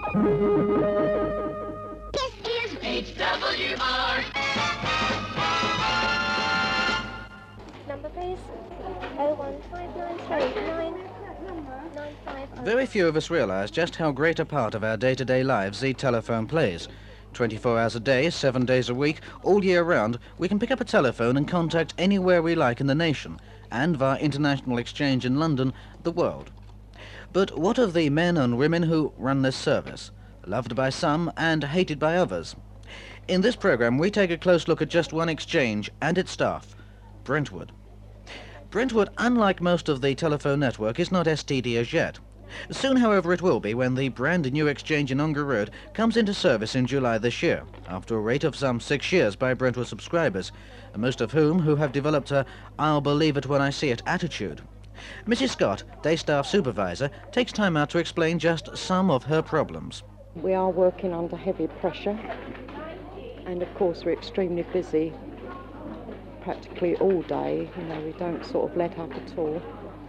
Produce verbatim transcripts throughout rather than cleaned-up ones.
This is H W R. Number please. oh one five nine three nine nine five oh. Very few of us realise just how great a part of our day-to-day lives the telephone plays. twenty-four hours a day, seven days a week, all year round, we can pick up a telephone and contact anywhere we like in the nation, and via international exchange in London, the world. But what of the men and women who run this service? Loved by some and hated by others. In this programme, we take a close look at just one exchange and its staff, Brentwood. Brentwood, unlike most of the telephone network, is not S T D as yet. Soon, however, it will be when the brand new exchange in Ongar Road comes into service in July this year, after a wait of some six years by Brentwood subscribers, most of whom who have developed a "I'll believe it when I see it" attitude. Missus Scott, day staff supervisor, takes time out to explain just some of her problems. We are working under heavy pressure, and of course we're extremely busy practically all day. You know, we don't sort of let up at all.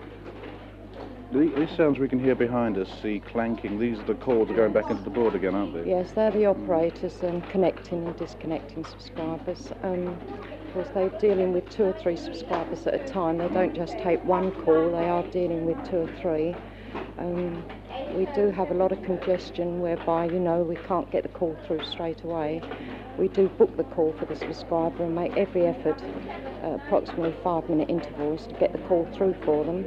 The- These sounds we can hear behind us, the clanking, these are the cords going back into the board again, aren't they? Yes, they're the operators um, connecting and disconnecting subscribers. Um, of course, they're dealing with two or three subscribers at a time. They don't just take one call, they are dealing with two or three. Um, we do have a lot of congestion whereby, you know, we can't get the call through straight away. We do book the call for the subscriber and make every effort, uh, approximately five-minute intervals, to get the call through for them.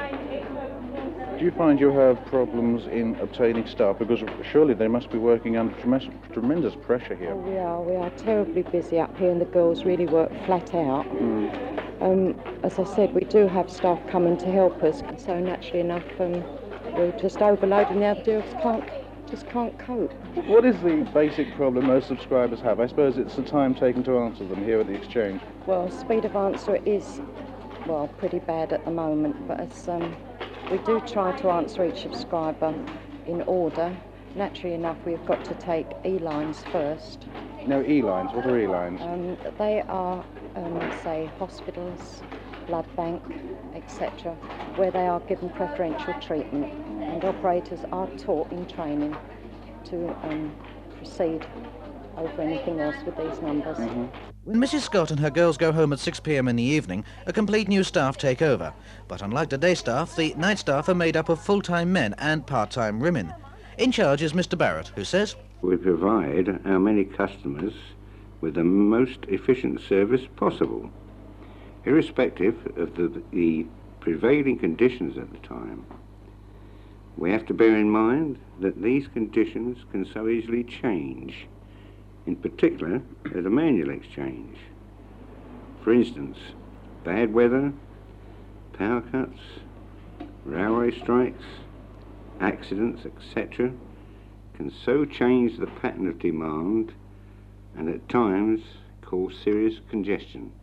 Do you find you have problems in obtaining staff? Because surely they must be working under tremendous, tremendous pressure here. Oh, we are. We are terribly busy up here, and the girls really work flat out. Mm. Um, as I said, we do have staff coming to help us, so naturally enough, um, we're just overloaded, and the other girls can't, just can't cope. What is the basic problem most subscribers have? I suppose it's the time taken to answer them here at the exchange. Well, speed of answer is, well, pretty bad at the moment, but as um, we do try to answer each subscriber in order. Naturally enough, we've got to take E-lines first. No, E-lines. What are E-lines? Um, they are, um, say, hospitals, blood bank, et cetera, where they are given preferential treatment, and operators are taught in training to um, proceed over anything else with these numbers. Mm-hmm. When Missus Scott and her girls go home at six p m in the evening, a complete new staff take over. But unlike the day staff, the night staff are made up of full-time men and part-time women. In charge is Mister Barrett, who says, "We provide our many customers with the most efficient service possible, irrespective of the, the prevailing conditions at the time. We have to bear in mind that these conditions can so easily change, in particular at a manual exchange. For instance, bad weather, power cuts, railway strikes, accidents, et cetera can so change the pattern of demand and at times cause serious congestion.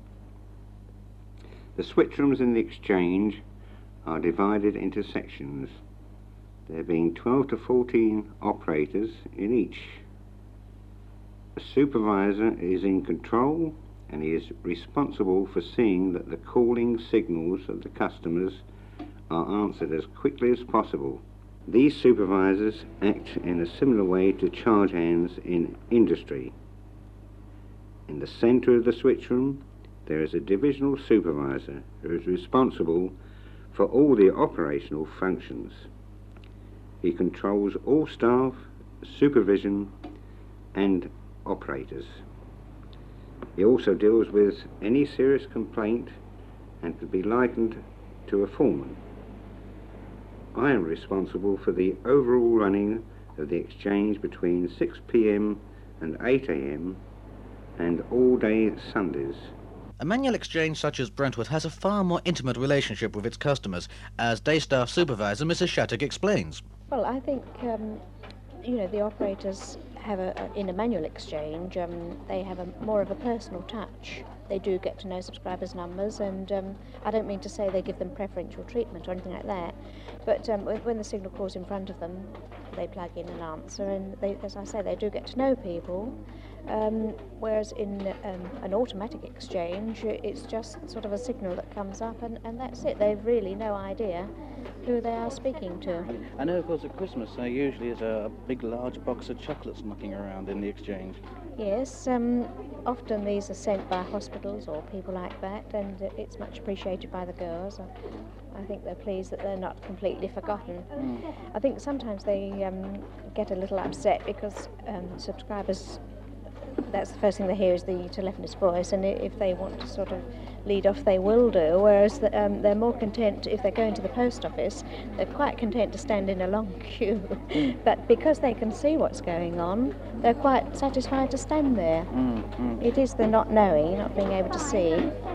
The switch rooms in the exchange are divided into sections, there being twelve to fourteen operators in each. A supervisor is in control and he is responsible for seeing that the calling signals of the customers are answered as quickly as possible. These supervisors act in a similar way to charge hands in industry. In the centre of the switch room, there is a divisional supervisor who is responsible for all the operational functions. He controls all staff, supervision and operators. He also deals with any serious complaint and could be likened to a foreman. I am responsible for the overall running of the exchange between six p m and eight a m and all day Sundays. a manual exchange such as Brentwood has a far more intimate relationship with its customers, as day staff supervisor Missus Shattuck explains. Well, I think, um, you know, the operators have a, a in a manual exchange, um, they have a more of a personal touch. They do get to know subscribers' numbers, and um, I don't mean to say they give them preferential treatment or anything like that, but um, when the signal calls in front of them, they plug in and answer, and they, as I say, they do get to know people, um, whereas in um, an automatic exchange, it's just sort of a signal that comes up, and, and that's it. They've really no idea who they are speaking to. I know, of course, at Christmas there usually is a big, large box of chocolates knocking around in the exchange. Yes, um, often these are sent by hospitals or people like that, and uh, it's much appreciated by the girls. I, I think they're pleased that they're not completely forgotten. Mm. I think sometimes they um, get a little upset because um, subscribers, that's the first thing they hear is the telephonist's voice, and i- if they want to sort of lead off, they will do, whereas the, um, they're more content, if they're going to the post office, they're quite content to stand in a long queue. But because they can see what's going on, they're quite satisfied to stand there. Mm, mm. It is the not knowing, not being able to see.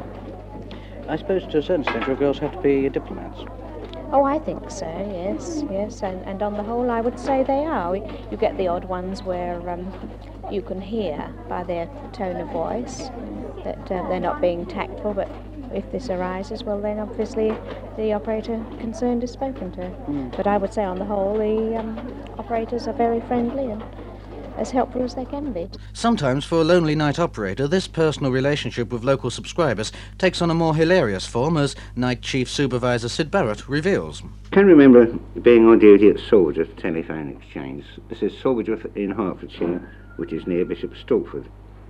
I suppose to a certain extent your girls have to be diplomats. Oh, I think so, yes, yes, and, and on the whole I would say they are. You get the odd ones where um, you can hear by their tone of voice that uh, they're not being tactful, but if this arises, well then obviously the operator concerned is spoken to. Mm. But I would say on the whole the um, operators are very friendly and as helpful as they can be. Sometimes, for a lonely night operator, this personal relationship with local subscribers takes on a more hilarious form, as Night Chief Supervisor Sid Barrett reveals. I can remember being on duty at Sawbridge Telephone Exchange. This is Sawbridge in Hertfordshire, which is near Bishop Stortford.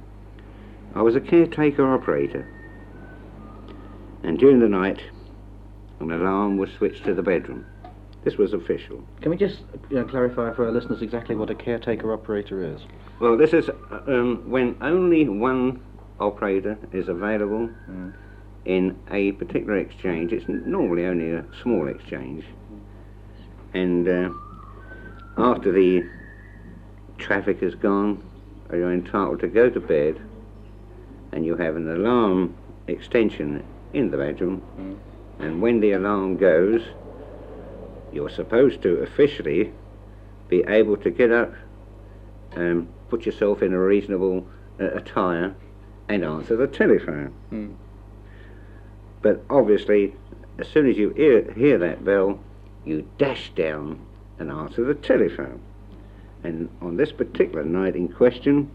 I was a caretaker operator, and during the night an alarm was switched to the bedroom. This was official. Can we just you know, clarify for our listeners exactly what a caretaker operator is? Well, this is um, when only one operator is available Mm. in a particular exchange. It's normally only a small exchange. And uh, after the traffic has gone, you're entitled to go to bed, and you have an alarm extension in the bedroom. Mm. And when the alarm goes, you're supposed to officially be able to get up and put yourself in a reasonable uh, attire and answer the telephone. Mm. But obviously, as soon as you hear, hear that bell, you dash down and answer the telephone. And on this particular night in question,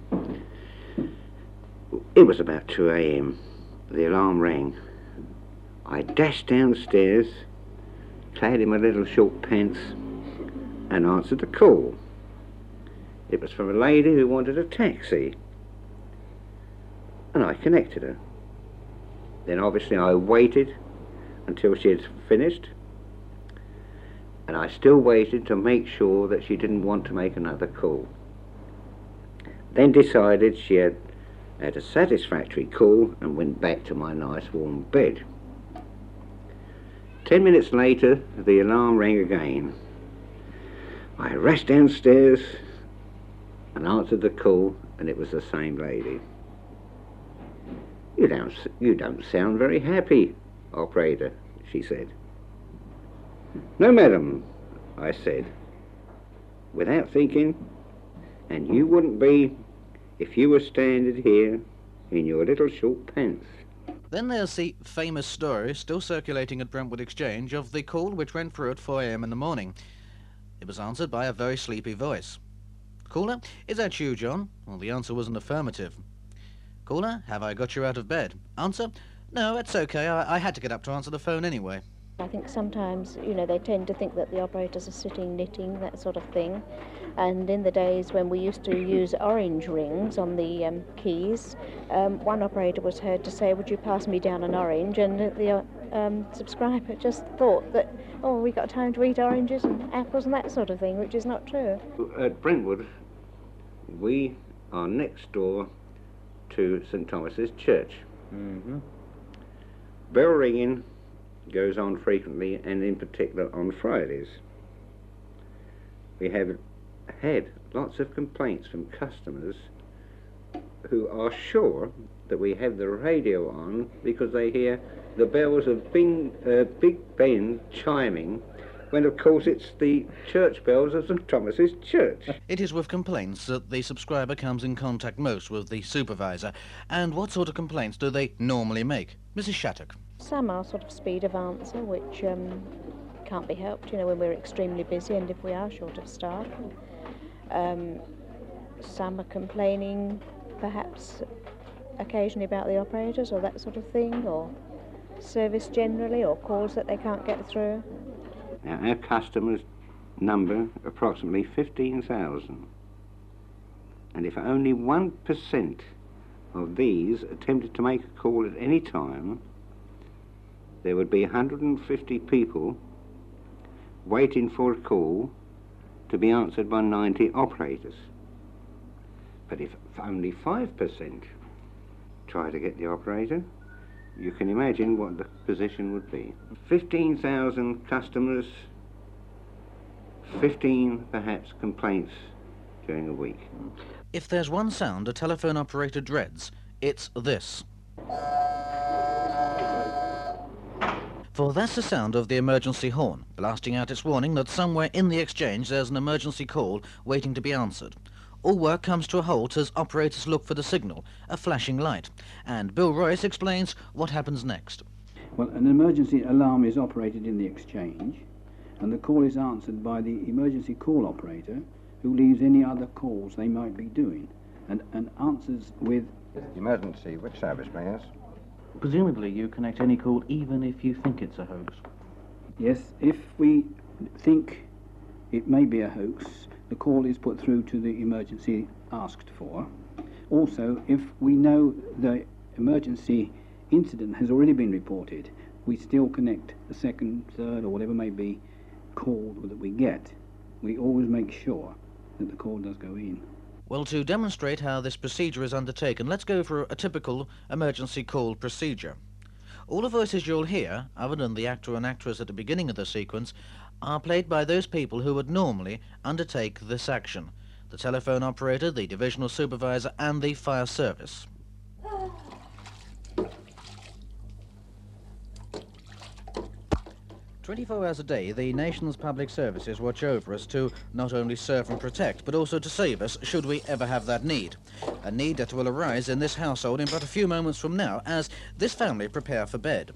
it was about two a m The alarm rang. I dashed downstairs, clad in my little short pants, and answered the call. It was from a lady who wanted a taxi, and I connected her. Then obviously I waited until she had finished, and I still waited to make sure that she didn't want to make another call. Then decided she had had a satisfactory call and went back to my nice warm bed. Ten minutes later, the alarm rang again. I rushed downstairs and answered the call, and it was the same lady. You don't, you don't sound very happy, operator, she said. No, madam, I said, without thinking, and you wouldn't be if you were standing here in your little short pants. Then there's the famous story, still circulating at Brentwood Exchange, of the call which went through at four a m in the morning. It was answered by a very sleepy voice. Caller, is that you, John? Well, the answer was an affirmative. Caller, have I got you out of bed? Answer, no, it's okay, I, I had to get up to answer the phone anyway. I think sometimes, you know, they tend to think that the operators are sitting knitting, that sort of thing. And in the days when we used to use orange rings on the um, keys, um, one operator was heard to say, would you pass me down an orange? And the uh, um, subscriber just thought that, oh, we got time to eat oranges and apples and that sort of thing, which is not true. At Brentwood, we are next door to St Thomas's Church. Mm-hmm. Bell ringing goes on frequently, and in particular on Fridays. We have had lots of complaints from customers who are sure that we have the radio on because they hear the bells of Bing, uh, Big Ben chiming, when of course it's the church bells of St Thomas's Church. It is with complaints that the subscriber comes in contact most with the supervisor. And what sort of complaints do they normally make? Missus Shattuck. Some are sort of speed of answer, which um, can't be helped, you know, when we're extremely busy and if we are short of staff. Um, some are complaining, perhaps, occasionally about the operators or that sort of thing, or service generally, or calls that they can't get through. Now, our customers number approximately fifteen thousand. And if only one percent of these attempted to make a call at any time, there would be one hundred fifty people waiting for a call to be answered by ninety operators. But if only five percent try to get the operator, you can imagine what the position would be. fifteen thousand customers, fifteen perhaps complaints during a week. If there's one sound a telephone operator dreads, it's this. For that's the sound of the emergency horn, blasting out its warning that somewhere in the exchange there's an emergency call waiting to be answered. All work comes to a halt as operators look for the signal, a flashing light. And Bill Royce explains what happens next. Well, an emergency alarm is operated in the exchange, and the call is answered by the emergency call operator, who leaves any other calls they might be doing, and, and answers with... Emergency, which service, please? Presumably you connect any call even if you think it's a hoax. Yes, if we think it may be a hoax, the call is put through to the emergency asked for. Also, if we know the emergency incident has already been reported, we still connect the second, third, or whatever may be call that we get. We always make sure that the call does go in. Well, to demonstrate how this procedure is undertaken, let's go for a typical emergency call procedure. All the voices you'll hear, other than the actor and actress at the beginning of the sequence, are played by those people who would normally undertake this action: the telephone operator, the divisional supervisor, and the fire service. twenty-four hours a day, the nation's public services watch over us to not only serve and protect, but also to save us should we ever have that need. A need that will arise in this household in but a few moments from now as this family prepare for bed.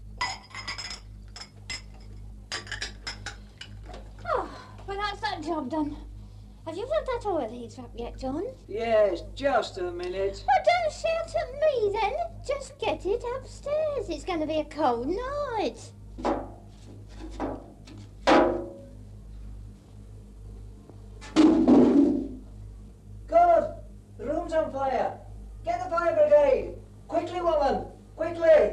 Oh, well, that's that job done. Have you got that oil heater up yet, John? Yes, just a minute. Well, don't shout at me then. Just get it upstairs. It's going to be a cold night. God, the room's on fire. Get the fire brigade. Quickly, woman, quickly.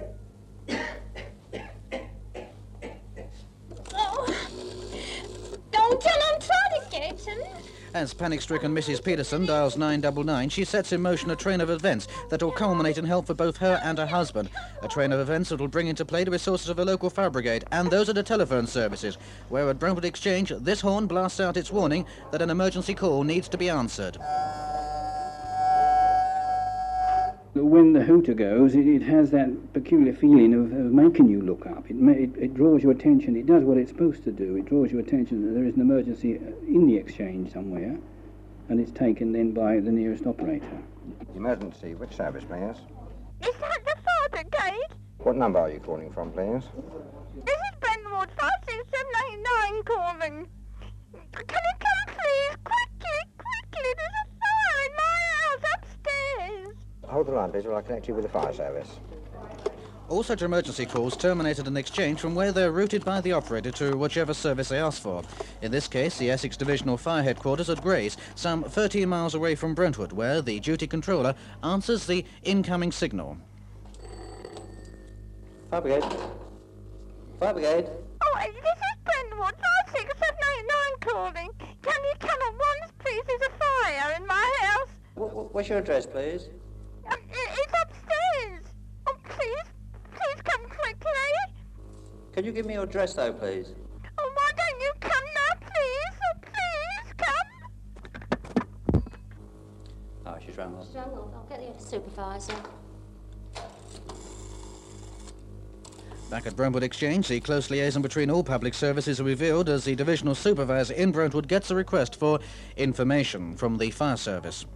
Oh, don't tell I'm trying to get him. As panic-stricken Missus Peterson dials nine nine nine, she sets in motion a train of events that will culminate in help for both her and her husband. A train of events that will bring into play the resources of a local fire brigade, and those are the telephone services, where at Brentwood Exchange, this horn blasts out its warning that an emergency call needs to be answered. When the hooter goes, it, it has that peculiar feeling of, of making you look up. It, ma it, it draws your attention. It does what it's supposed to do. It draws your attention that there is an emergency in the exchange somewhere, and it's taken then by the nearest operator. Emergency, which service, please? Is that the fire brigade? What number are you calling from, please? This is Brentwood five six seven eight nine calling. Can you come, please? Quickly, quickly. There's a fire in my house upstairs. Hold the line, please, while I connect you with the fire service. All such emergency calls terminate at an exchange from where they're routed by the operator to whichever service they ask for. In this case, the Essex Divisional Fire Headquarters at Grays, some thirteen miles away from Brentwood, where the duty controller answers the incoming signal. Fire brigade. Fire brigade. Oh, this is Brentwood five six seven eight nine calling. Can you come at once, please? There's a fire in my house. W w what's your address, please? Um, it's upstairs. Oh, please, please come quickly. Can you give me your address, though, please? Oh, why don't you come now, please? Oh, please, come. Oh, she's rung off. I'll, I'll get the supervisor. Back at Brentwood Exchange, the close liaison between all public services are revealed as the divisional supervisor in Brentwood gets a request for information from the fire service.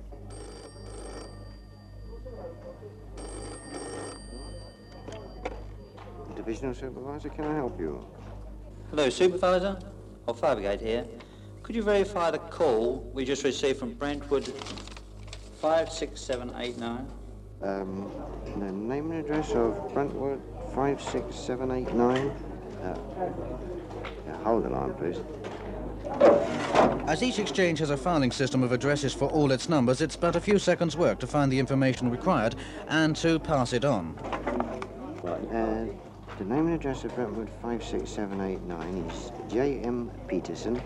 Divisional supervisor, can I help you? Hello, supervisor. Or fire brigade here. Could you verify the call we just received from Brentwood five six seven eight nine? Um, the name and address of Brentwood five six seven eight nine. Uh, Yeah, hold the line, please. As each exchange has a filing system of addresses for all its numbers, it's but a few seconds' work to find the information required and to pass it on. Right, uh, the name and address of Brentwood five six seven eight nine is J M Peterson,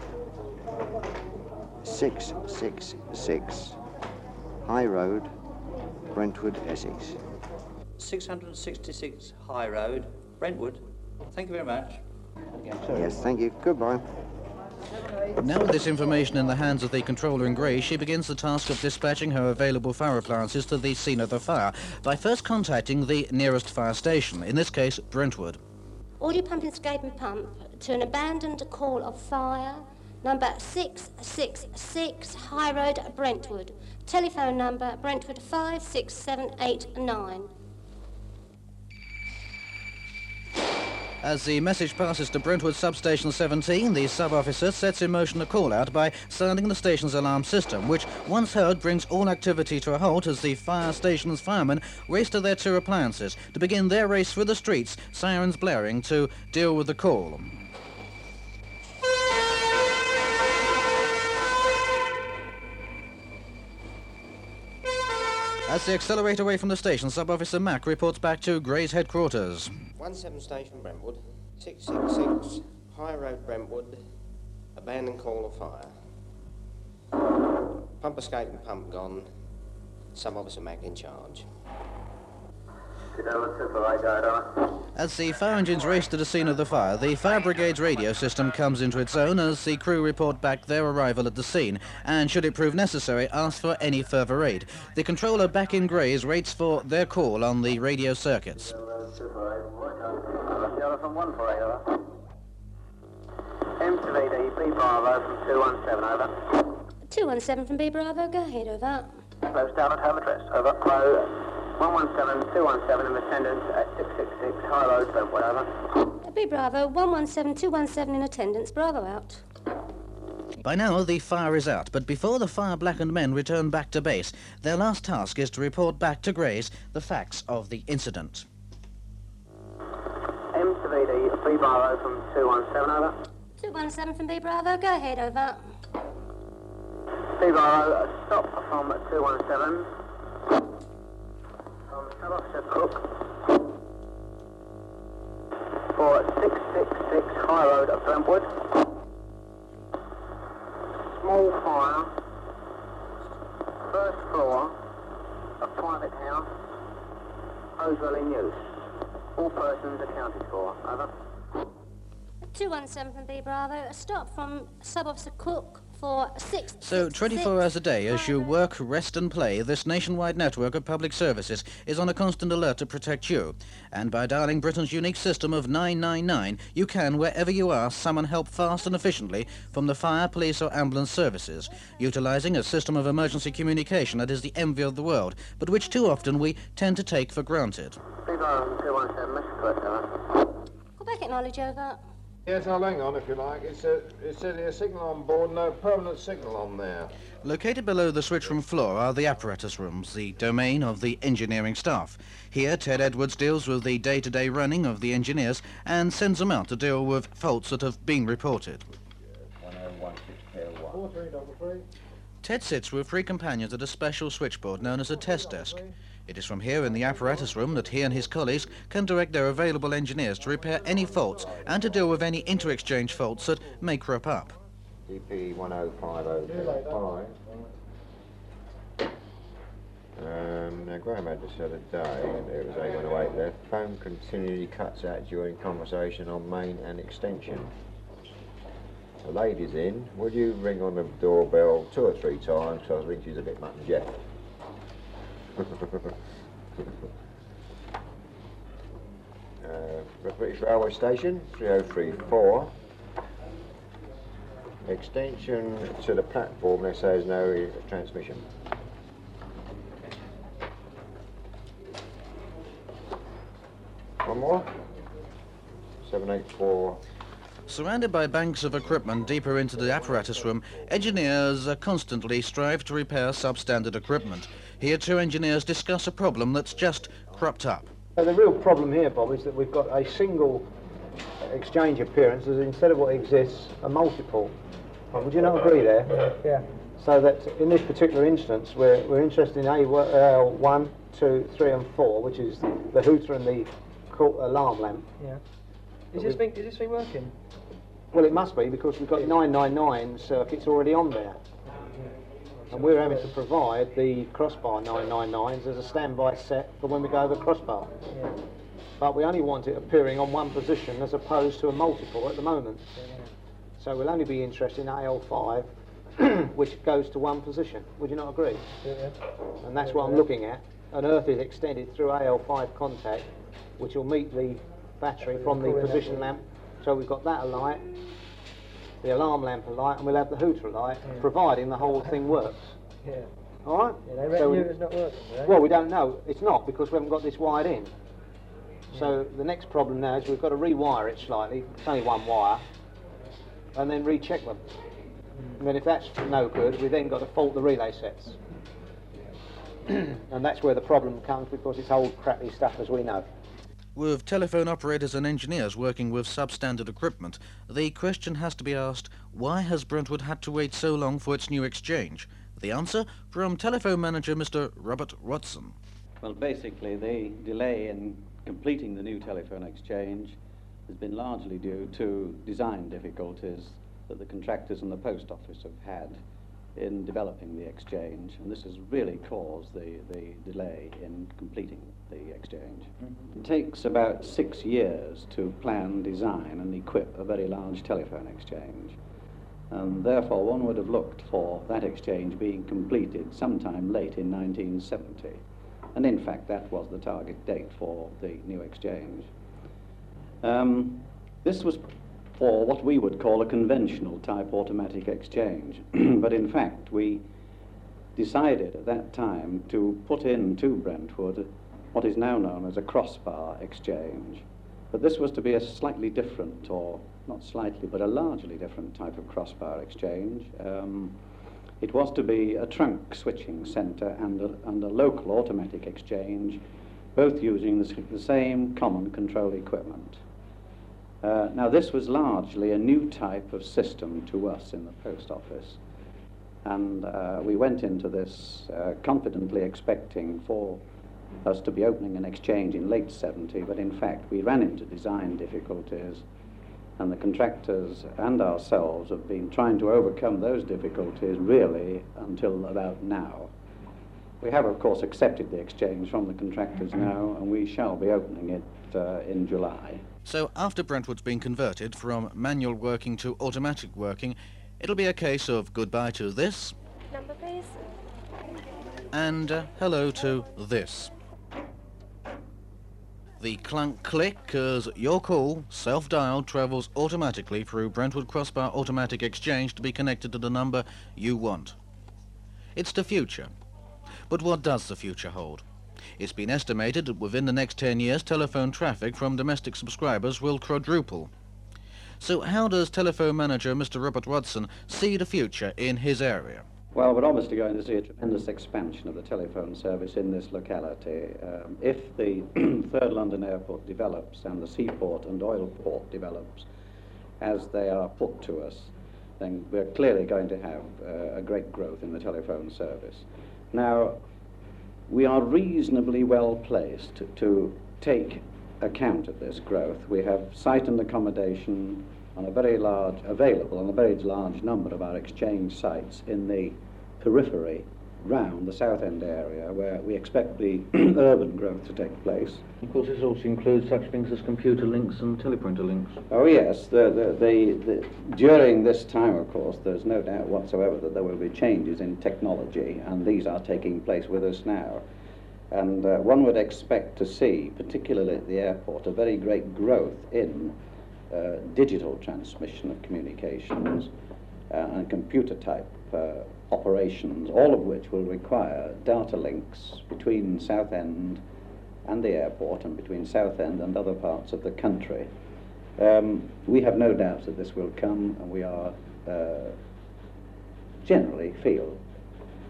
six six six High Road, Brentwood, Essex. six hundred sixty-six High Road, Brentwood. Thank you very much. Yes, thank you. Goodbye. Now with this information in the hands of the controller in grey, she begins the task of dispatching her available fire appliances to the scene of the fire by first contacting the nearest fire station, in this case Brentwood. Audio pump and escaping pump to an abandoned call of fire, number six six six High Road, Brentwood. Telephone number Brentwood five six seven eight nine. As the message passes to Brentwood Substation seventeen, the sub-officer sets in motion a call-out by sounding the station's alarm system, which, once heard, brings all activity to a halt as the fire station's firemen race to their two appliances to begin their race through the streets, sirens blaring, to deal with the call. As they accelerate away from the station, Sub-Officer Mack reports back to Grey's headquarters. one seven Station Brentwood, six six six High Road, Brentwood, abandoned call of fire. Pump escape and pump gone, Sub-Officer Mack in charge. As the fire engines race to the scene of the fire, the fire brigade's radio system comes into its own as the crew report back their arrival at the scene, and should it prove necessary, ask for any further aid. The controller back in Grey's waits for their call on the radio circuits. From one four eight, over. M to V D, B Bravo from two one seven, over. two one seven from B Bravo, go ahead, over. Close down at home address, over. Hello. one one seven two one seven in attendance at six six six High Road, Brentwood, over. B Bravo, one one seven two one seven in attendance, Bravo out. By now, the fire is out, but before the fire-blackened men return back to base, their last task is to report back to Grey's the facts of the incident. M to V D, B Bravo from two one seven, over. two one seven from B Bravo, go ahead, over. B Bravo, stop from two one seven. From Sub-Officer Cook for six six six High Road at Brentwood. Small fire, first floor, a private house, hose well in use. All persons accounted for, over. two one seven from B Bravo, a stop from Sub-Officer Cook for six. So twenty-four hours a day, as you work, rest and play, this nationwide network of public services is on a constant alert to protect you. And by dialing Britain's unique system of nine nine nine, you can, wherever you are, summon help fast and efficiently from the fire, police or ambulance services, utilising a system of emergency communication that is the envy of the world, but which too often we tend to take for granted. B Bravo two one seven, Mister Correct, over. Call back acknowledge, over. Yes, I'll hang on if you like. It's a, it says here signal on board, no permanent signal on there. Located below the switch room floor are the apparatus rooms, the domain of the engineering staff. Here, Ted Edwards deals with the day-to-day running of the engineers and sends them out to deal with faults that have been reported. Ted sits with three companions at a special switchboard known as a test desk. It is from here in the apparatus room that he and his colleagues can direct their available engineers to repair any faults and to deal with any inter-exchange faults that may crop up. D P one oh five oh five. Um, now Graham had this the other day, and it was A one oh eight there. Phone continually cuts out during conversation on main and extension. The lady's in. Would you ring on the doorbell two or three times, because I think she's a bit mutton Jeff. uh, British Railway Station, three oh three four. Extension to the platform, there says no transmission. One more. seven eight four. Surrounded by banks of equipment deeper into the apparatus room, engineers uh, constantly strive to repair substandard equipment. Here two engineers discuss a problem that's just cropped up. So the real problem here, Bob, is that we've got a single exchange appearance as instead of what exists, a multiple. Well, would you not agree there? Yeah. So that in this particular instance, we're, we're interested in A L one, two, three and four, which is the hooter and the alarm lamp. Yeah. Is this, thing, is this thing working? Well, it must be, because we've got nine nine nine circuits already on there. And we're having to provide the crossbar nine nine nines as a standby set for when we go over crossbar. Yeah. But we only want it appearing on one position as opposed to a multiple at the moment. Yeah. So we'll only be interested in A L five, which goes to one position. Would you not agree? Yeah. And that's what I'm looking at. An earth is extended through A L five contact, which will meet the battery from the position lamp. So we've got that alight, the alarm lamp alight, and we'll have the hooter alight, yeah. providing the whole thing works. Yeah. All right? Yeah, they reckon so it's not working, right? Well, we don't know. It's not, because we haven't got this wired in. Yeah. So the next problem now is we've got to rewire it slightly. It's only one wire. And then recheck them. Mm. And then if that's no good, we then got to fault the relay sets. And that's where the problem comes, because it's old crappy stuff, as we know. With telephone operators and engineers working with substandard equipment, the question has to be asked, why has Brentwood had to wait so long for its new exchange? The answer from telephone manager Mister Robert Watson. Well, basically the delay in completing the new telephone exchange has been largely due to design difficulties that the contractors and the post office have had in developing the exchange, and this has really caused the, the delay in completing the exchange. Mm-hmm. It takes about six years to plan, design and equip a very large telephone exchange, and therefore one would have looked for that exchange being completed sometime late in nineteen seventy, and in fact that was the target date for the new exchange. Um, this was for what we would call a conventional type automatic exchange. But in fact, we decided at that time to put into Brentwood what is now known as a crossbar exchange. But this was to be a slightly different, or not slightly, but a largely different type of crossbar exchange. Um, it was to be a trunk switching center and a, and a local automatic exchange, both using the, the same common control equipment. Uh, now this was largely a new type of system to us in the post office, and uh, we went into this uh, confidently expecting for us to be opening an exchange in late seventy, but in fact we ran into design difficulties, and the contractors and ourselves have been trying to overcome those difficulties really until about now. We have of course accepted the exchange from the contractors now, and we shall be opening it uh, in July. So after Brentwood's been converted from manual working to automatic working, it'll be a case of goodbye to this. Number, please. And uh, hello to this. The clunk click as your call, self-dialed, travels automatically through Brentwood Crossbar Automatic Exchange to be connected to the number you want. It's the future. But what does the future hold? It's been estimated that within the next ten years, telephone traffic from domestic subscribers will quadruple. So how does telephone manager Mister Robert Watson see the future in his area? Well, we're obviously going to see a tremendous expansion of the telephone service in this locality. Um, if the Third London Airport develops and the seaport and oil port develops as they are put to us, then we're clearly going to have uh, a great growth in the telephone service. Now, we are reasonably well placed to, to take account of this growth. We have site and accommodation on a very large, available on a very large number of our exchange sites in the periphery round the Southend area, where we expect the urban growth to take place. Of course, this also includes such things as computer links and teleprinter links. Oh yes, the, the, the, the, during this time, of course, there's no doubt whatsoever that there will be changes in technology, and these are taking place with us now. And uh, one would expect to see, particularly at the airport, a very great growth in uh, digital transmission of communications uh, and computer-type uh, operations, all of which will require data links between Southend and the airport and between Southend and other parts of the country. Um, we have no doubts that this will come, and we are uh, generally feel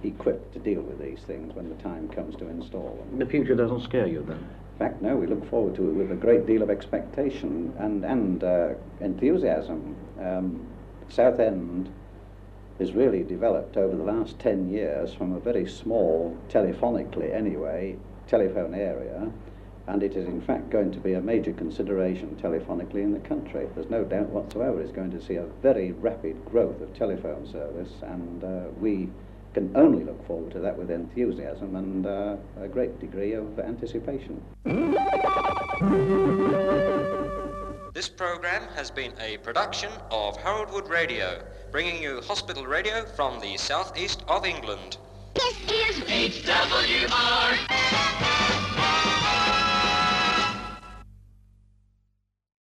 equipped to deal with these things when the time comes to install them. The future doesn't scare you then? In fact, no, we look forward to it with a great deal of expectation and, and uh, enthusiasm. Um, Southend has really developed over the last ten years from a very small, telephonically anyway, telephone area, and it is in fact going to be a major consideration telephonically in the country. There's no doubt whatsoever it's going to see a very rapid growth of telephone service, and uh, we can only look forward to that with enthusiasm and uh, a great degree of anticipation. This programme has been a production of Harold Wood Radio, bringing you hospital radio from the southeast of England. This is H W R.